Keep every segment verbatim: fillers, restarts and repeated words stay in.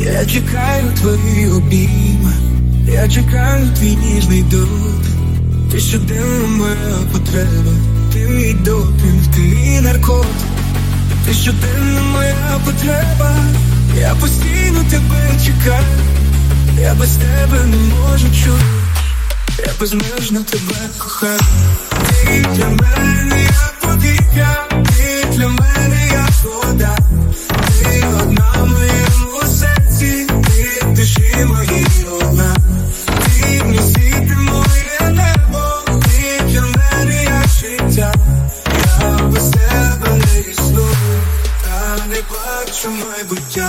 Я чекаю твої обійми, я чекаю твій ніжний дотик. Ти щоденна моя потреба, ти мій допінг, ти мій наркотик. Ти щоденна моя потреба, я постійно тебе чекаю. Я без тебе не можу чути, я безмежно тебе кохаю. Ти для мене як повітря, ти для мене як вода. Ти одна в моєму серці, ти в душі моїй одна. Ти мій світ, ти моє небо, ти для мене як життя. Я без тебе не існую, та не бачу майбуття.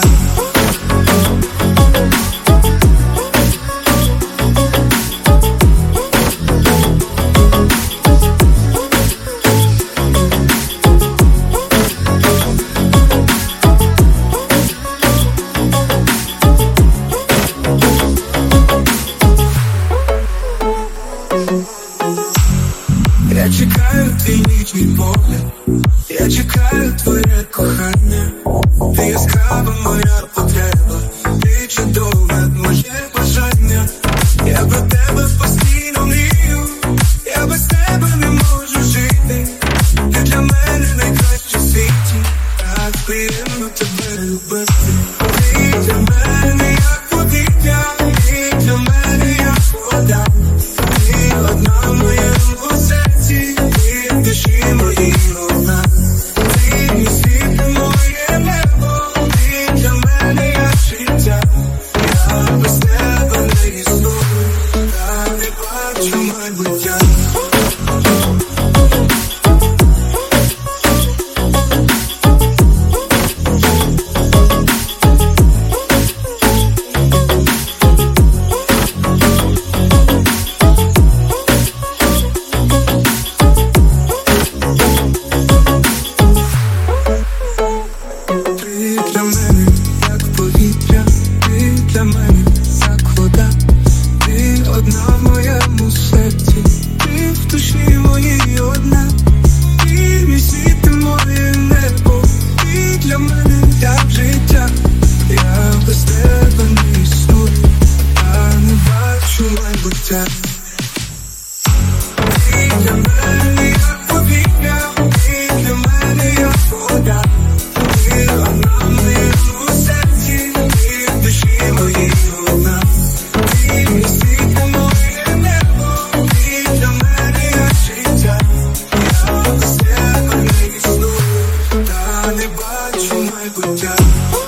Я чекаю твій ніжний погляд, я чекаю твоє кохання. Ти яскрава моя потреба, ти чудове моє бажання. Я про тебе постійно мрію, я без тебе не можу жити. Ти для мене найкраща в світі, так приємно тебе любити. Ти для мене як повітря, ти для мене як вода. Ти одна в моєму серці, ти в душі моїй одна. Ти мій світ, моє небо, ти для мене як життя. Я без тебе не існую, та не бачу майбуття. Ти для мене як повітря, ти для мене як вода. Ти одна в моєму серці, ти в душі моїй одна. Ти мій світ, ти моє небо, ти для мене як життя. Я без тебе не існую, та не бачу майбуття. Ти для мене як повітря, ти для мене як вода. Ти одна в моєму серці, ти в душі моїй одна. Ти мій світ, ти моє небо, ти для мене як життя. Я без тебе не існую, та не бачу майбуття.